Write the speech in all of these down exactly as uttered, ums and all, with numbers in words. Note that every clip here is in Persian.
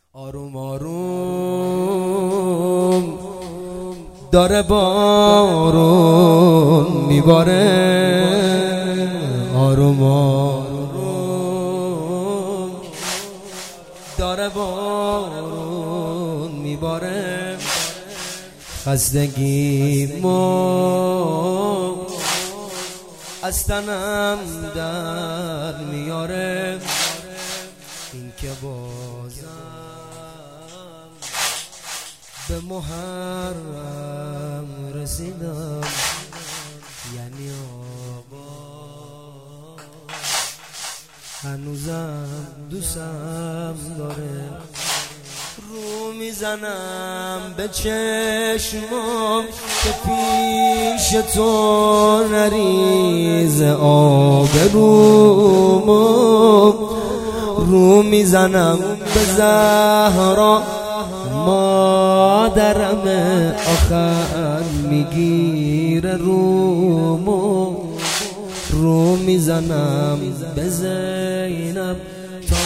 آروم آروم داره بارون میباره، آروم آروم داره بارون میباره. خستگیمو از تنم در میاره، این که بازم به محرم رسیدم، یعنی آقا هنوزم دوستم داره. رو میزنم به چشمم که پیش تو نریز آبرومو، رو میزنم به زهرا مادرم، آخر میگیره رومو، رو میزنم به زینب تا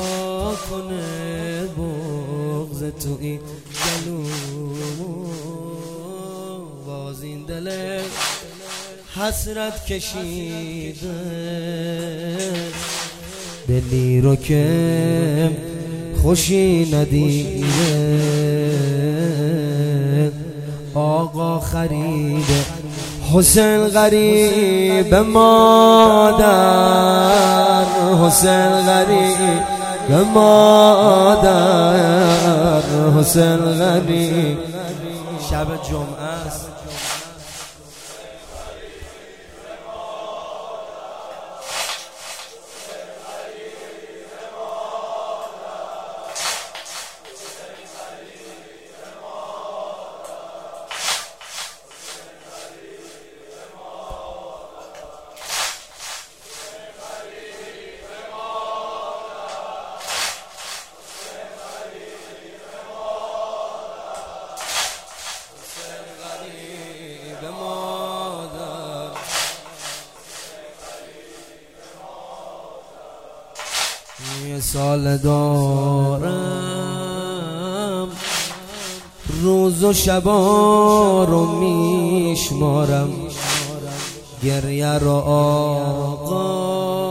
کنه بغض تو این گلومو. باز این دل حسرت کشیده، دلی رو که خوشی ندیده، آقا خریده حسین غریب مادر، حسین غریب مادر، حسین غریب. شب جمعه است، یه سال دارم روز و شبا رو میشمارم، گریه رو آقا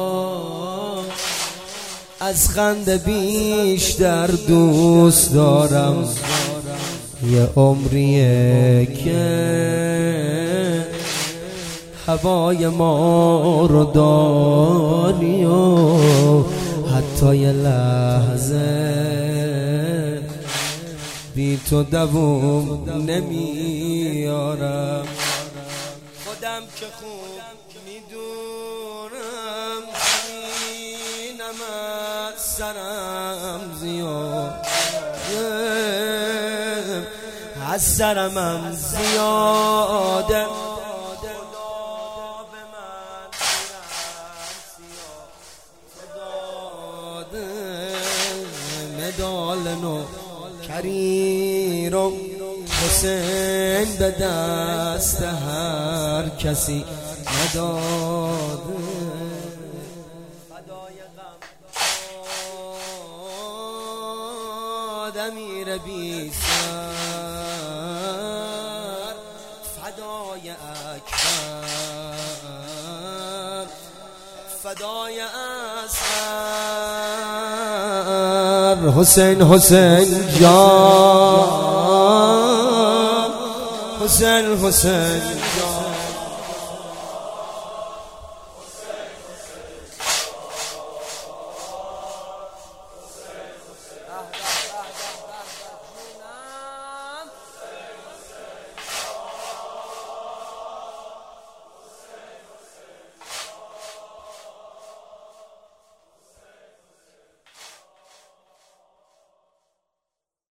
از خنده بیشتر دوست دارم. یه عمریه که هوای ما رو داری و حتی یه لحظه بی تو دوم نمیارم. خودم که خوب میدونم اینم از سرم زیاده، از سرمم زیاده. مدال نو کریرم حسین به دست هر کسی نداده، فدای غم دمیر بی سر، فدای اکبر، فدای اصغر. حسین حسین جان، حسین حسین جان.